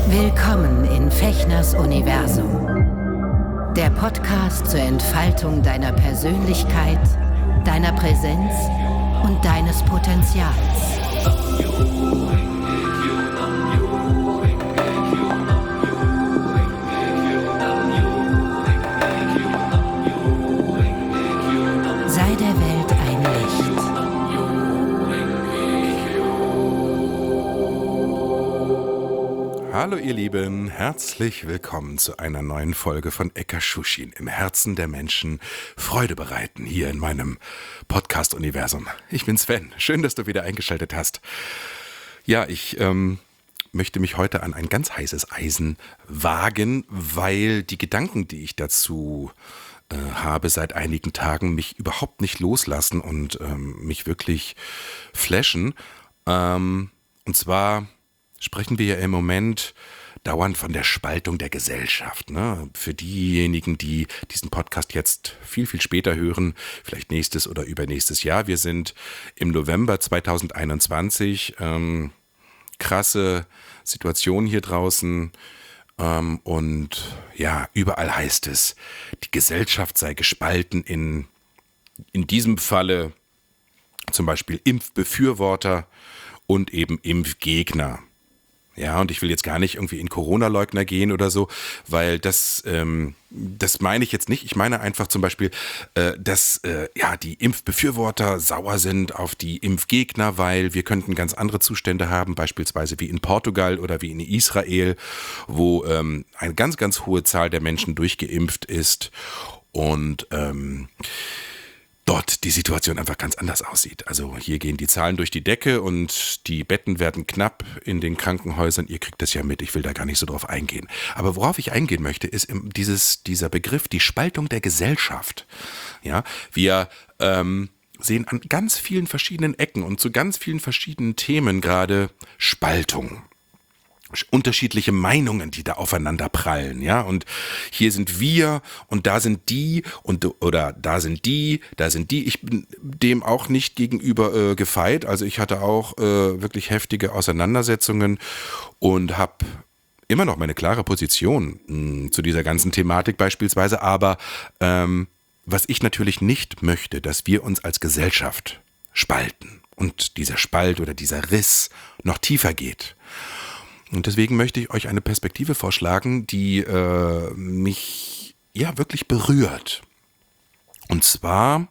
Willkommen in Fechners Universum. Der Podcast zur Entfaltung deiner Persönlichkeit, deiner Präsenz und deines Potenzials. Sei der Welt ein Licht. Hallo ihr Lieben, herzlich willkommen zu einer neuen Folge von Ekashushin, im Herzen der Menschen Freude bereiten, hier in meinem Podcast-Universum. Ich bin Sven, schön, dass du wieder eingeschaltet hast. Ja, ich möchte mich heute an ein ganz heißes Eisen wagen, weil die Gedanken, die ich dazu habe seit einigen Tagen, mich überhaupt nicht loslassen und mich wirklich flashen. Und zwar sprechen wir ja im Moment dauernd von der Spaltung der Gesellschaft. Ne? Für diejenigen, die diesen Podcast jetzt viel, viel später hören, vielleicht nächstes oder übernächstes Jahr. Wir sind im November 2021. Krasse Situation hier draußen. Und ja, überall heißt es, die Gesellschaft sei gespalten in diesem Falle zum Beispiel Impfbefürworter und eben Impfgegner. Ja, und ich will jetzt gar nicht irgendwie in Corona-Leugner gehen oder so, weil das meine ich jetzt nicht. Ich meine einfach zum Beispiel, dass die Impfbefürworter sauer sind auf die Impfgegner, weil wir könnten ganz andere Zustände haben, beispielsweise wie in Portugal oder wie in Israel, wo eine ganz, ganz hohe Zahl der Menschen durchgeimpft ist und dort die Situation einfach ganz anders aussieht. Also hier gehen die Zahlen durch die Decke und die Betten werden knapp in den Krankenhäusern. Ihr kriegt das ja mit, ich will da gar nicht so drauf eingehen. Aber worauf ich eingehen möchte, ist dieser Begriff, die Spaltung der Gesellschaft. Ja, wir sehen an ganz vielen verschiedenen Ecken und zu ganz vielen verschiedenen Themen gerade Spaltung. Unterschiedliche Meinungen, die da aufeinander prallen, ja, und hier sind wir und da sind die oder da sind die. Ich bin dem auch nicht gegenüber gefeit, also ich hatte auch wirklich heftige Auseinandersetzungen und habe immer noch meine klare Position zu dieser ganzen Thematik beispielsweise, aber was ich natürlich nicht möchte, dass wir uns als Gesellschaft spalten und dieser Spalt oder dieser Riss noch tiefer geht. Und deswegen möchte ich euch eine Perspektive vorschlagen, die mich ja wirklich berührt. Und zwar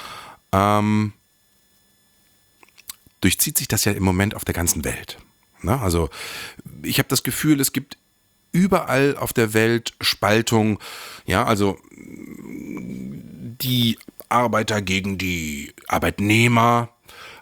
durchzieht sich das ja im Moment auf der ganzen Welt. Na, also ich habe das Gefühl, es gibt überall auf der Welt Spaltung. Ja, also die Arbeiter gegen die Arbeitnehmer,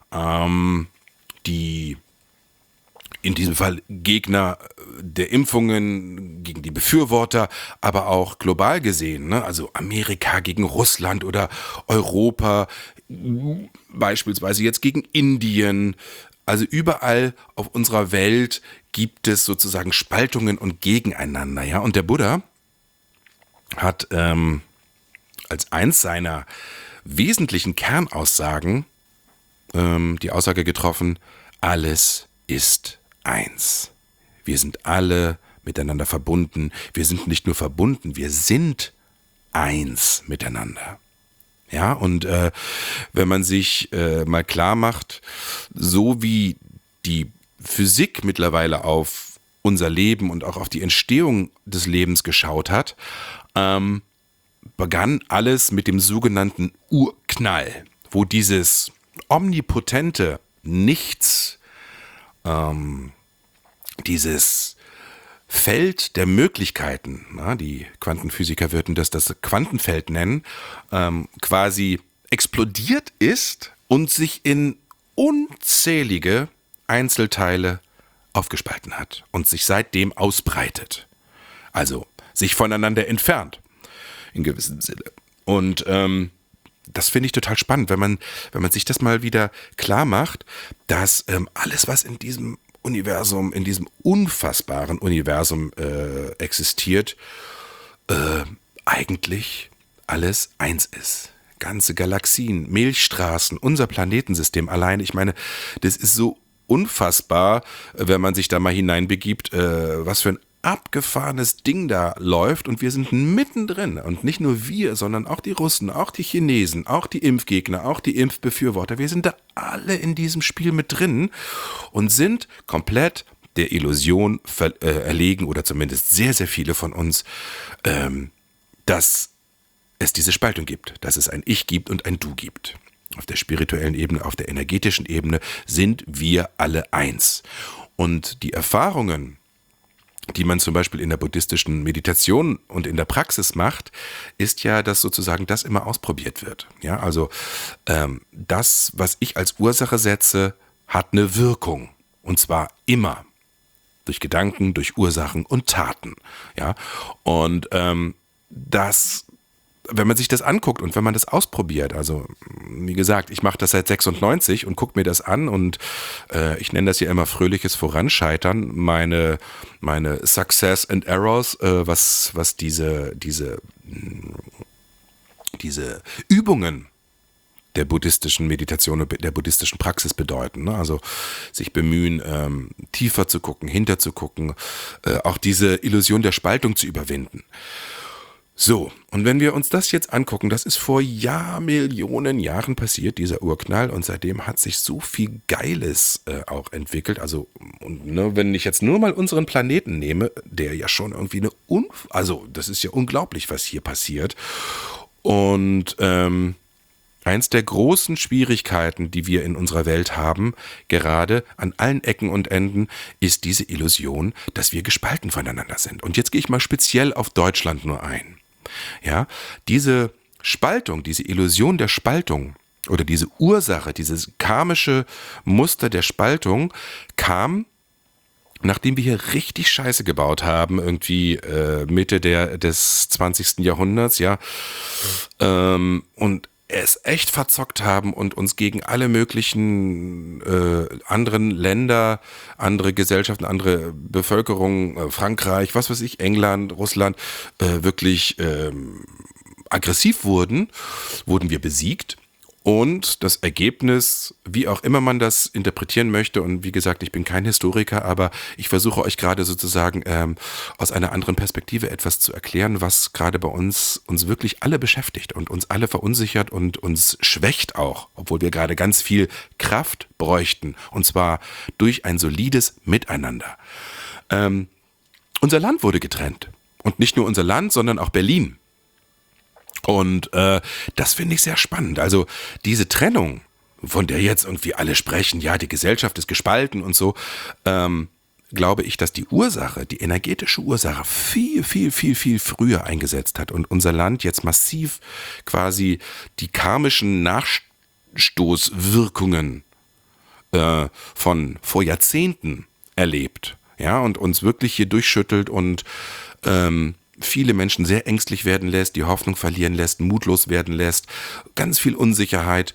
die in diesem Fall Gegner der Impfungen gegen die Befürworter, aber auch global gesehen, ne? Also Amerika gegen Russland oder Europa, beispielsweise jetzt gegen Indien. Also überall auf unserer Welt gibt es sozusagen Spaltungen und Gegeneinander. Ja? Und der Buddha hat als eins seiner wesentlichen Kernaussagen die Aussage getroffen, alles ist eins. Wir sind alle miteinander verbunden. Wir sind nicht nur verbunden, wir sind eins miteinander. Ja, und wenn man sich mal klar macht, so wie die Physik mittlerweile auf unser Leben und auch auf die Entstehung des Lebens geschaut hat, begann alles mit dem sogenannten Urknall, wo dieses omnipotente Nichts, dieses Feld der Möglichkeiten, die Quantenphysiker würden das Quantenfeld nennen, quasi explodiert ist und sich in unzählige Einzelteile aufgespalten hat und sich seitdem ausbreitet. Also sich voneinander entfernt, in gewissem Sinne. Und das finde ich total spannend, wenn man sich das mal wieder klar macht, dass alles, was in diesem Universum, in diesem unfassbaren Universum existiert, eigentlich alles eins ist. Ganze Galaxien, Milchstraßen, unser Planetensystem allein, ich meine, das ist so unfassbar, wenn man sich da mal hineinbegibt, was für ein abgefahrenes Ding da läuft und wir sind mittendrin und nicht nur wir, sondern auch die Russen, auch die Chinesen, auch die Impfgegner, auch die Impfbefürworter, wir sind da alle in diesem Spiel mit drin und sind komplett der Illusion erlegen oder zumindest sehr, sehr viele von uns, dass es diese Spaltung gibt, dass es ein Ich gibt und ein Du gibt. Auf der spirituellen Ebene, auf der energetischen Ebene sind wir alle eins. Und die Erfahrungen, die man zum Beispiel in der buddhistischen Meditation und in der Praxis macht, ist ja, dass sozusagen das immer ausprobiert wird. Ja, also das, was ich als Ursache setze, hat eine Wirkung. Und zwar immer. Durch Gedanken, durch Ursachen und Taten. Ja, und das, wenn man sich das anguckt und wenn man das ausprobiert, also wie gesagt, ich mache das seit 96 und gucke mir das an und ich nenne das ja immer fröhliches Voranscheitern, meine Success and Errors, was diese Übungen der buddhistischen Meditation und der buddhistischen Praxis bedeuten. Ne? Also sich bemühen, tiefer zu gucken, hinterzugucken, auch diese Illusion der Spaltung zu überwinden. So, und wenn wir uns das jetzt angucken, das ist vor Millionen Jahren passiert, dieser Urknall, und seitdem hat sich so viel Geiles auch entwickelt. Also, und, ne, wenn ich jetzt nur mal unseren Planeten nehme, der ja schon irgendwie also das ist ja unglaublich, was hier passiert. Und eins der großen Schwierigkeiten, die wir in unserer Welt haben, gerade an allen Ecken und Enden, ist diese Illusion, dass wir gespalten voneinander sind. Und jetzt gehe ich mal speziell auf Deutschland nur ein. Ja, diese Spaltung, diese Illusion der Spaltung oder diese Ursache, dieses karmische Muster der Spaltung kam, nachdem wir hier richtig Scheiße gebaut haben, irgendwie Mitte des 20. Jahrhunderts, ja, und es echt verzockt haben und uns gegen alle möglichen anderen Länder, andere Gesellschaften, andere Bevölkerung, Frankreich, was weiß ich, England, Russland, wirklich aggressiv wurden wir besiegt. Und das Ergebnis, wie auch immer man das interpretieren möchte, und wie gesagt, ich bin kein Historiker, aber ich versuche euch gerade sozusagen aus einer anderen Perspektive etwas zu erklären, was gerade bei uns wirklich alle beschäftigt und uns alle verunsichert und uns schwächt auch, obwohl wir gerade ganz viel Kraft bräuchten, und zwar durch ein solides Miteinander. Unser Land wurde getrennt. Und nicht nur unser Land, sondern auch Berlin. Und das finde ich sehr spannend. Also diese Trennung, von der jetzt irgendwie alle sprechen, ja, die Gesellschaft ist gespalten und so, glaube ich, dass die Ursache, die energetische Ursache viel, viel, viel, viel früher eingesetzt hat und unser Land jetzt massiv quasi die karmischen Nachstoßwirkungen von vor Jahrzehnten erlebt, ja, und uns wirklich hier durchschüttelt und viele Menschen sehr ängstlich werden lässt, die Hoffnung verlieren lässt, mutlos werden lässt, ganz viel Unsicherheit.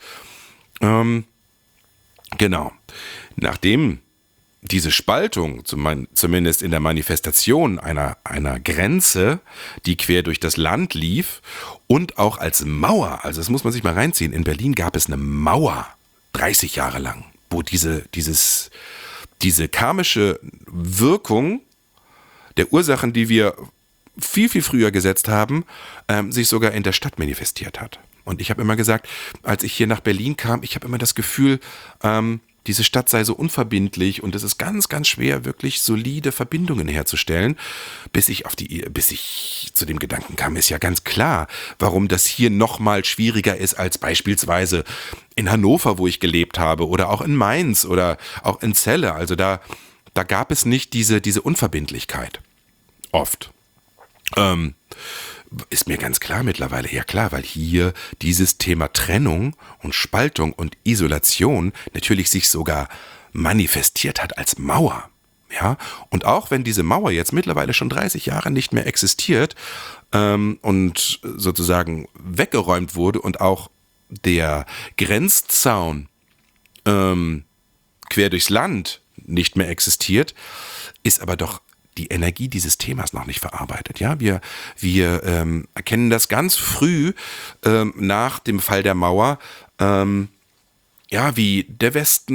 Genau. Nachdem diese Spaltung, zumindest in der Manifestation einer Grenze, die quer durch das Land lief und auch als Mauer, also das muss man sich mal reinziehen, in Berlin gab es eine Mauer, 30 Jahre lang, wo diese karmische Wirkung der Ursachen, die wir viel, viel früher gesetzt haben, sich sogar in der Stadt manifestiert hat. Und ich habe immer gesagt, als ich hier nach Berlin kam, ich habe immer das Gefühl, diese Stadt sei so unverbindlich und es ist ganz, ganz schwer, wirklich solide Verbindungen herzustellen, bis ich zu dem Gedanken kam, ist ja ganz klar, warum das hier nochmal schwieriger ist als beispielsweise in Hannover, wo ich gelebt habe, oder auch in Mainz oder auch in Celle. Also da gab es nicht diese Unverbindlichkeit. Oft. Ist mir ganz klar mittlerweile, ja klar, weil hier dieses Thema Trennung und Spaltung und Isolation natürlich sich sogar manifestiert hat als Mauer. Ja? Und auch wenn diese Mauer jetzt mittlerweile schon 30 Jahre nicht mehr existiert und sozusagen weggeräumt wurde und auch der Grenzzaun quer durchs Land nicht mehr existiert, ist aber doch die Energie dieses Themas noch nicht verarbeitet. Ja, wir erkennen das ganz früh nach dem Fall der Mauer, wie der Westen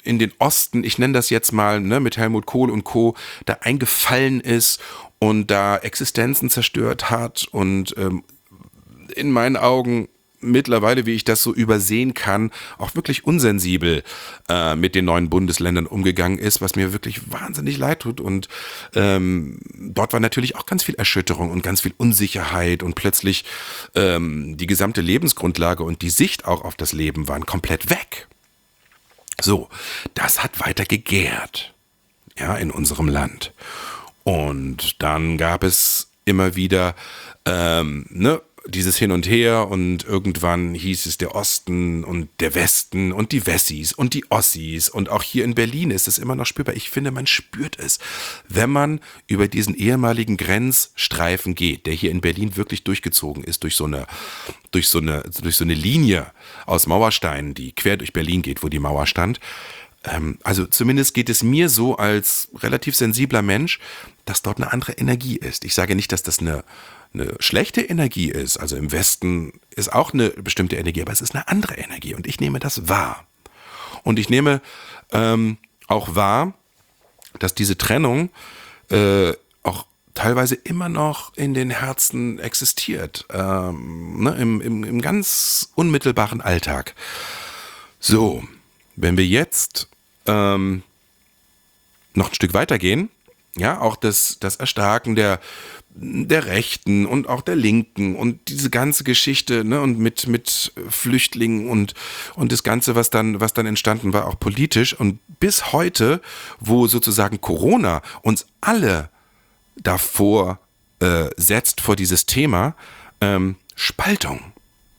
in den Osten, ich nenne das jetzt mal, ne, mit Helmut Kohl und Co., da eingefallen ist und da Existenzen zerstört hat und in meinen Augen mittlerweile, wie ich das so übersehen kann, auch wirklich unsensibel mit den neuen Bundesländern umgegangen ist, was mir wirklich wahnsinnig leid tut. Und dort war natürlich auch ganz viel Erschütterung und ganz viel Unsicherheit und plötzlich die gesamte Lebensgrundlage und die Sicht auch auf das Leben waren komplett weg. So, das hat weiter gegärt, ja, in unserem Land. Und dann gab es immer wieder, dieses Hin und Her und irgendwann hieß es der Osten und der Westen und die Wessis und die Ossis und auch hier in Berlin ist es immer noch spürbar. Ich finde, man spürt es, wenn man über diesen ehemaligen Grenzstreifen geht, der hier in Berlin wirklich durchgezogen ist durch so eine Linie aus Mauersteinen, die quer durch Berlin geht, wo die Mauer stand. Also zumindest geht es mir so als relativ sensibler Mensch, dass dort eine andere Energie ist. Ich sage nicht, dass das eine schlechte Energie ist. Also im Westen ist auch eine bestimmte Energie, aber es ist eine andere Energie und ich nehme das wahr. Und ich nehme auch wahr, dass diese Trennung auch teilweise immer noch in den Herzen existiert, im ganz unmittelbaren Alltag. So, wenn wir jetzt noch ein Stück weitergehen, ja, auch das Erstarken der Rechten und auch der Linken und diese ganze Geschichte, ne, und mit Flüchtlingen und das Ganze, was dann entstanden war, auch politisch und bis heute, wo sozusagen Corona uns alle davor setzt, vor dieses Thema Spaltung.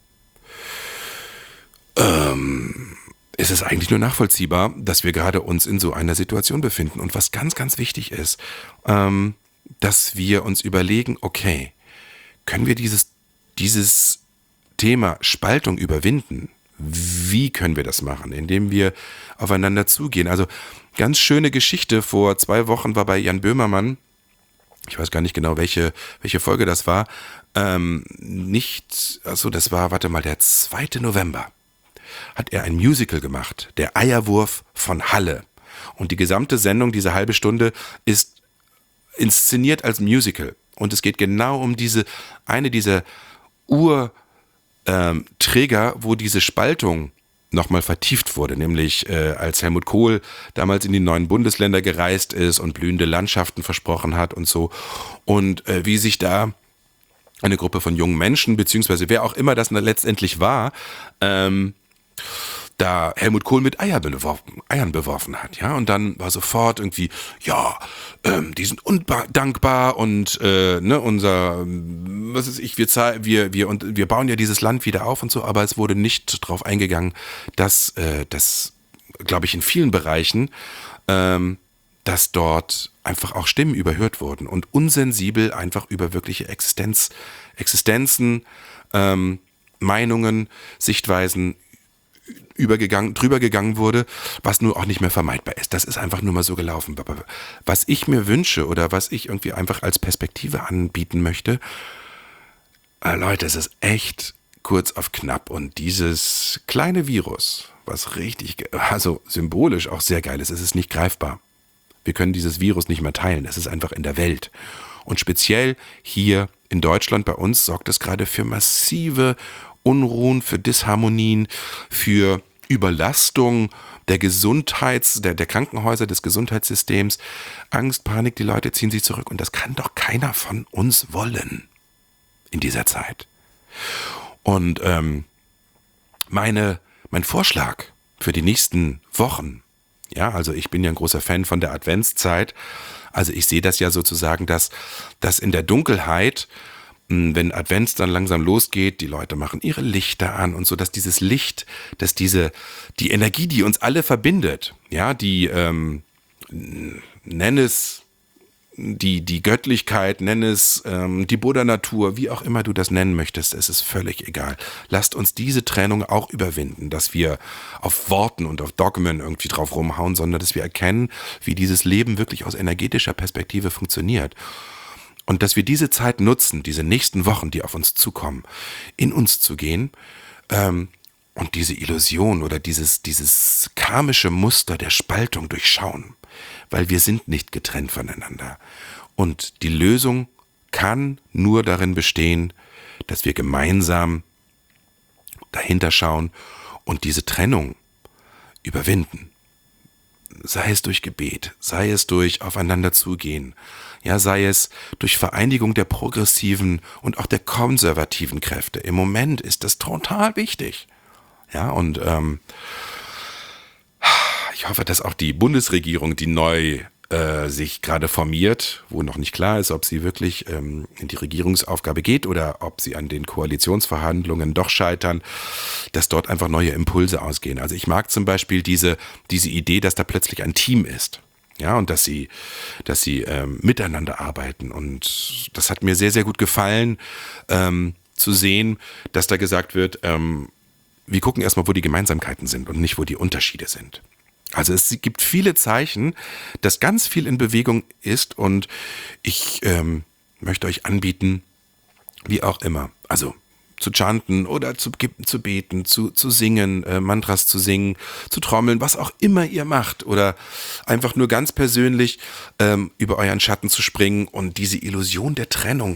Es ist eigentlich nur nachvollziehbar, dass wir gerade uns in so einer Situation befinden. Und was ganz, ganz wichtig ist, dass wir uns überlegen, okay, können wir dieses Thema Spaltung überwinden? Wie können wir das machen? Indem wir aufeinander zugehen. Also ganz schöne Geschichte, vor 2 Wochen war bei Jan Böhmermann, ich weiß gar nicht genau, welche Folge das war, das war, der 2. November. Hat er ein Musical gemacht, der Eierwurf von Halle. Und die gesamte Sendung, diese halbe Stunde, ist inszeniert als Musical. Und es geht genau um dieser Urträger, wo diese Spaltung nochmal vertieft wurde, nämlich als Helmut Kohl damals in die neuen Bundesländer gereist ist und blühende Landschaften versprochen hat und so. Und wie sich da eine Gruppe von jungen Menschen, beziehungsweise wer auch immer das letztendlich war, da Helmut Kohl mit Eiern beworfen hat, ja, und dann war sofort irgendwie, ja, die sind undankbar und wir bauen ja dieses Land wieder auf und so, aber es wurde nicht drauf eingegangen, dass das, glaube ich, in vielen Bereichen, dass dort einfach auch Stimmen überhört wurden und unsensibel einfach über wirkliche Existenzen, Meinungen, Sichtweisen drüber gegangen wurde, was nur auch nicht mehr vermeidbar ist. Das ist einfach nur mal so gelaufen. Aber was ich mir wünsche oder was ich irgendwie einfach als Perspektive anbieten möchte, Leute, es ist echt kurz auf knapp und dieses kleine Virus, was richtig, also symbolisch auch sehr geil ist, es ist nicht greifbar. Wir können dieses Virus nicht mehr teilen, es ist einfach in der Welt. Und speziell hier in Deutschland bei uns sorgt es gerade für massive Unruhen, für Disharmonien, für Überlastung der Krankenhäuser, des Gesundheitssystems, Angst, Panik, die Leute ziehen sich zurück und das kann doch keiner von uns wollen in dieser Zeit. Und mein Vorschlag für die nächsten Wochen, ja, also ich bin ja ein großer Fan von der Adventszeit, also ich sehe das ja sozusagen, dass in der Dunkelheit, wenn Advents dann langsam losgeht, die Leute machen ihre Lichter an und so, dass dieses Licht, dass die Energie, die uns alle verbindet, ja, die, nenn es die Göttlichkeit, nenn es die Buddha-Natur, wie auch immer du das nennen möchtest, es ist völlig egal. Lasst uns diese Trennung auch überwinden, dass wir auf Worten und auf Dogmen irgendwie drauf rumhauen, sondern dass wir erkennen, wie dieses Leben wirklich aus energetischer Perspektive funktioniert. Und dass wir diese Zeit nutzen, diese nächsten Wochen, die auf uns zukommen, in uns zu gehen, und diese Illusion oder dieses karmische Muster der Spaltung durchschauen, weil wir sind nicht getrennt voneinander. Und die Lösung kann nur darin bestehen, dass wir gemeinsam dahinter schauen und diese Trennung überwinden. Sei es durch Gebet, sei es durch aufeinander zugehen, ja, sei es durch Vereinigung der progressiven und auch der konservativen Kräfte. Im Moment ist das total wichtig. Ja, und ich hoffe, dass auch die Bundesregierung, die neu sich gerade formiert, wo noch nicht klar ist, ob sie wirklich in die Regierungsaufgabe geht oder ob sie an den Koalitionsverhandlungen doch scheitern, dass dort einfach neue Impulse ausgehen. Also ich mag zum Beispiel diese Idee, dass da plötzlich ein Team ist. Ja, und dass sie miteinander arbeiten. Und das hat mir sehr, sehr gut gefallen, zu sehen, dass da gesagt wird, wir gucken erstmal, wo die Gemeinsamkeiten sind und nicht, wo die Unterschiede sind. Also es gibt viele Zeichen, dass ganz viel in Bewegung ist und ich möchte euch anbieten, wie auch immer, also zu chanten oder zu beten, zu singen, Mantras zu singen, zu trommeln, was auch immer ihr macht oder einfach nur ganz persönlich über euren Schatten zu springen und diese Illusion der Trennung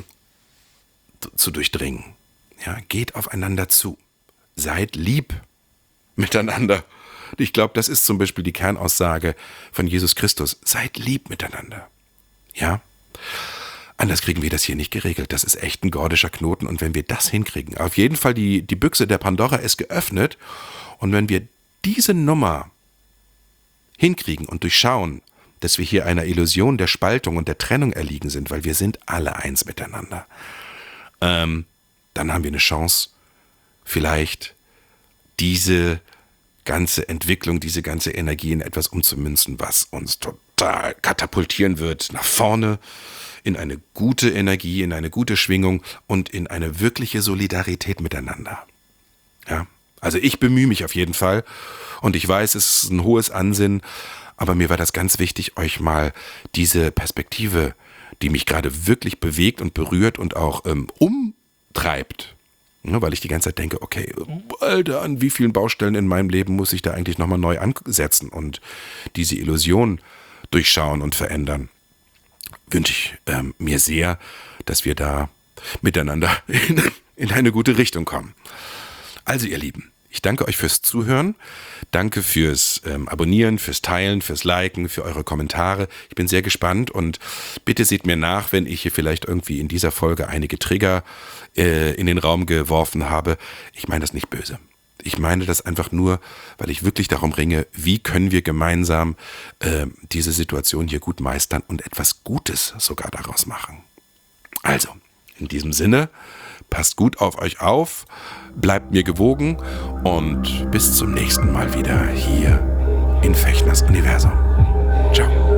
zu durchdringen. Ja, geht aufeinander zu, seid lieb miteinander. Ich glaube, das ist zum Beispiel die Kernaussage von Jesus Christus. Seid lieb miteinander. Ja? Anders kriegen wir das hier nicht geregelt. Das ist echt ein gordischer Knoten. Und wenn wir das hinkriegen, auf jeden Fall die Büchse der Pandora ist geöffnet. Und wenn wir diese Nummer hinkriegen und durchschauen, dass wir hier einer Illusion der Spaltung und der Trennung erliegen sind, weil wir sind alle eins miteinander, dann haben wir eine Chance, vielleicht diese ganze Entwicklung, diese ganze Energie in etwas umzumünzen, was uns total katapultieren wird nach vorne, in eine gute Energie, in eine gute Schwingung und in eine wirkliche Solidarität miteinander. Ja, also ich bemühe mich auf jeden Fall und ich weiß, es ist ein hohes Ansinnen, aber mir war das ganz wichtig, euch mal diese Perspektive, die mich gerade wirklich bewegt und berührt und auch umtreibt, weil ich die ganze Zeit denke, okay, Alter, an wie vielen Baustellen in meinem Leben muss ich da eigentlich nochmal neu ansetzen und diese Illusion durchschauen und verändern. Wünsche ich mir sehr, dass wir da miteinander in eine gute Richtung kommen. Also ihr Lieben, ich danke euch fürs Zuhören, danke fürs Abonnieren, fürs Teilen, fürs Liken, für eure Kommentare. Ich bin sehr gespannt und bitte seht mir nach, wenn ich hier vielleicht irgendwie in dieser Folge einige Trigger in den Raum geworfen habe. Ich meine das nicht böse. Ich meine das einfach nur, weil ich wirklich darum ringe, wie können wir gemeinsam diese Situation hier gut meistern und etwas Gutes sogar daraus machen. Also, in diesem Sinne, passt gut auf euch auf, bleibt mir gewogen und bis zum nächsten Mal wieder hier in Fechners Universum. Ciao.